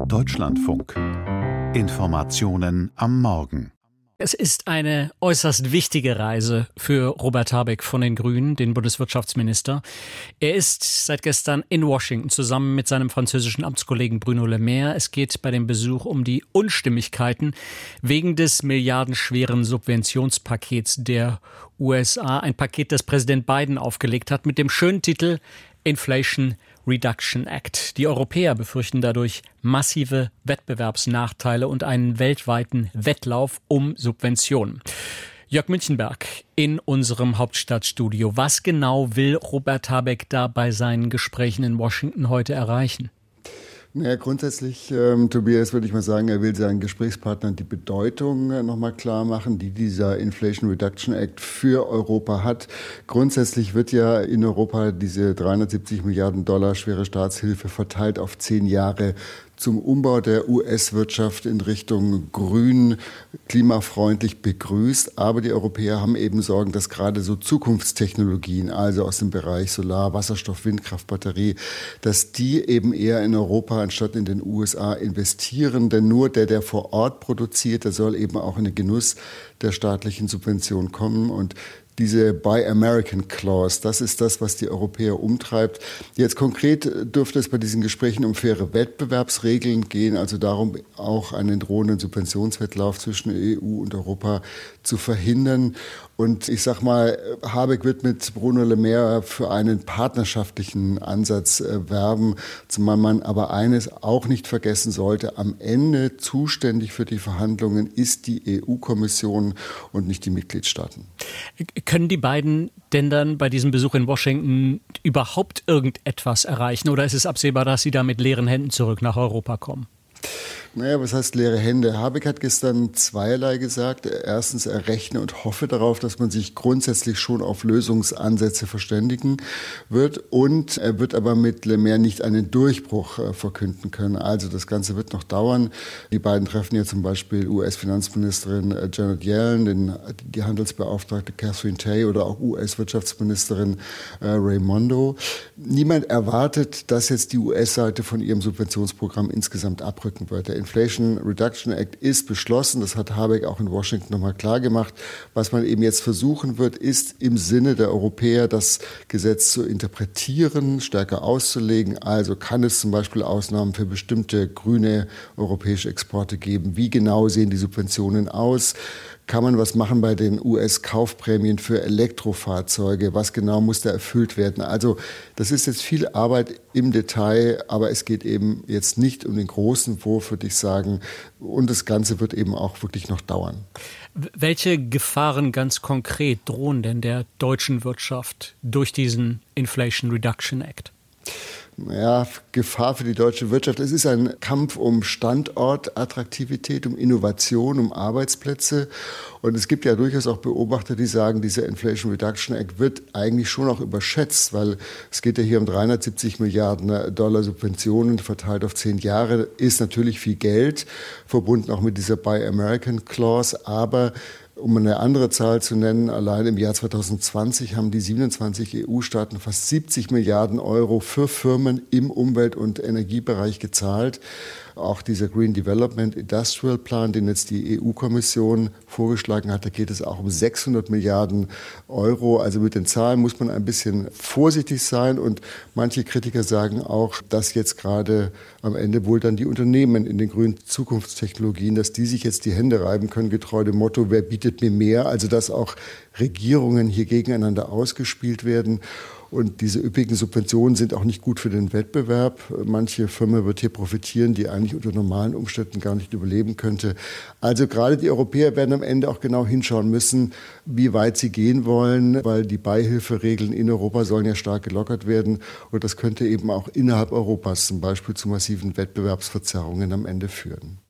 Deutschlandfunk. Informationen am Morgen. Es ist eine äußerst wichtige Reise für Robert Habeck von den Grünen, den Bundeswirtschaftsminister. Er ist seit gestern in Washington zusammen mit seinem französischen Amtskollegen Bruno Le Maire. Es geht bei dem Besuch um die Unstimmigkeiten wegen des milliardenschweren Subventionspakets der USA. Ein Paket, das Präsident Biden aufgelegt hat mit dem schönen Titel Inflation Reduction Act. Die Europäer befürchten dadurch massive Wettbewerbsnachteile und einen weltweiten Wettlauf um Subventionen. Jörg Münchenberg in unserem Hauptstadtstudio. Was genau will Robert Habeck da bei seinen Gesprächen in Washington heute erreichen? Naja, grundsätzlich, Tobias, würde ich mal sagen, er will seinen Gesprächspartnern die Bedeutung nochmal klar machen, die dieser Inflation Reduction Act für Europa hat. Grundsätzlich wird ja in Europa diese 370 Milliarden Dollar schwere Staatshilfe verteilt auf 10 Jahre zum Umbau der US-Wirtschaft in Richtung grün, klimafreundlich begrüßt. Aber die Europäer haben eben Sorgen, dass gerade so Zukunftstechnologien, also aus dem Bereich Solar, Wasserstoff, Windkraft, Batterie, dass die eben eher in Europa anstatt in den USA investieren. Denn nur der vor Ort produziert, der soll eben auch in den Genuss der staatlichen Subvention kommen. Und diese Buy American Clause, das ist das, was die Europäer umtreibt. Jetzt konkret dürfte es bei diesen Gesprächen um faire Wettbewerbsregeln gehen, also darum, auch einen drohenden Subventionswettlauf zwischen EU und Europa zu verhindern. Und ich sag mal, Habeck wird mit Bruno Le Maire für einen partnerschaftlichen Ansatz werben, zumal man aber eines auch nicht vergessen sollte: Am Ende zuständig für die Verhandlungen ist die EU-Kommission und nicht die Mitgliedstaaten. Können die beiden denn dann bei diesem Besuch in Washington überhaupt irgendetwas erreichen? Oder ist es absehbar, dass sie da mit leeren Händen zurück nach Europa kommen? Naja, was heißt leere Hände? Habeck hat gestern zweierlei gesagt. Erstens, er rechne und hoffe darauf, dass man sich grundsätzlich schon auf Lösungsansätze verständigen wird. Und er wird aber mit Le Maire nicht einen Durchbruch verkünden können. Also das Ganze wird noch dauern. Die beiden treffen ja zum Beispiel US-Finanzministerin Janet Yellen, die Handelsbeauftragte Catherine Tai oder auch US-Wirtschaftsministerin Raimondo. Niemand erwartet, dass jetzt die US-Seite von ihrem Subventionsprogramm insgesamt abrücken wird. Der Inflation Reduction Act ist beschlossen. Das hat Habeck auch in Washington nochmal klar gemacht. Was man eben jetzt versuchen wird, ist im Sinne der Europäer das Gesetz zu interpretieren, stärker auszulegen. Also kann es zum Beispiel Ausnahmen für bestimmte grüne europäische Exporte geben? Wie genau sehen die Subventionen aus? Kann man was machen bei den US-Kaufprämien für Elektrofahrzeuge? Was genau muss da erfüllt werden? Also das ist jetzt viel Arbeit im Detail, aber es geht eben jetzt nicht um den großen Wurf, würde ich sagen. Und das Ganze wird eben auch wirklich noch dauern. Welche Gefahren ganz konkret drohen denn der deutschen Wirtschaft durch diesen Inflation Reduction Act? Ja, Gefahr für die deutsche Wirtschaft. Es ist ein Kampf um Standortattraktivität, um Innovation, um Arbeitsplätze. Und es gibt ja durchaus auch Beobachter, die sagen, dieser Inflation Reduction Act wird eigentlich schon auch überschätzt, weil es geht ja hier um 370 Milliarden Dollar Subventionen verteilt auf 10 Jahre. Ist natürlich viel Geld, verbunden auch mit dieser Buy American Clause, aber um eine andere Zahl zu nennen, allein im Jahr 2020 haben die 27 EU-Staaten fast 70 Milliarden Euro für Firmen im Umwelt- und Energiebereich gezahlt. Auch dieser Green Development Industrial Plan, den jetzt die EU-Kommission vorgeschlagen hat, da geht es auch um 600 Milliarden Euro. Also mit den Zahlen muss man ein bisschen vorsichtig sein. Und manche Kritiker sagen auch, dass jetzt gerade am Ende wohl dann die Unternehmen in den grünen Zukunftstechnologien, dass die sich jetzt die Hände reiben können, getreu dem Motto, wer bietet mir mehr? Also dass auch Regierungen hier gegeneinander ausgespielt werden. Und diese üppigen Subventionen sind auch nicht gut für den Wettbewerb. Manche Firma wird hier profitieren, die eigentlich unter normalen Umständen gar nicht überleben könnte. Also gerade die Europäer werden am Ende auch genau hinschauen müssen, wie weit sie gehen wollen, weil die Beihilferegeln in Europa sollen ja stark gelockert werden. Und das könnte eben auch innerhalb Europas zum Beispiel zu massiven Wettbewerbsverzerrungen am Ende führen.